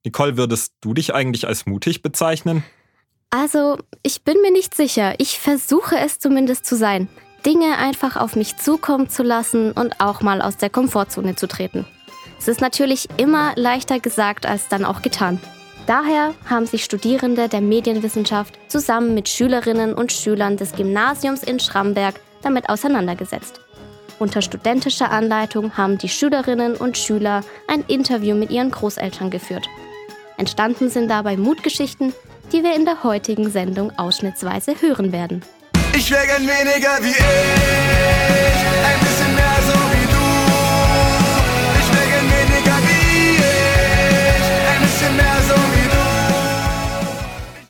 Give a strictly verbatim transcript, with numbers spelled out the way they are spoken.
Nicole, würdest du dich eigentlich als mutig bezeichnen? Also, ich bin mir nicht sicher. Ich versuche es zumindest zu sein. Dinge einfach auf mich zukommen zu lassen und auch mal aus der Komfortzone zu treten. Es ist natürlich immer leichter gesagt als dann auch getan. Daher haben sich Studierende der Medienwissenschaft zusammen mit Schülerinnen und Schülern des Gymnasiums in Schramberg damit auseinandergesetzt. Unter studentischer Anleitung haben die Schülerinnen und Schüler ein Interview mit ihren Großeltern geführt. Entstanden sind dabei Mutgeschichten, die wir in der heutigen Sendung ausschnittsweise hören werden. Ich wäre gern weniger wie ich.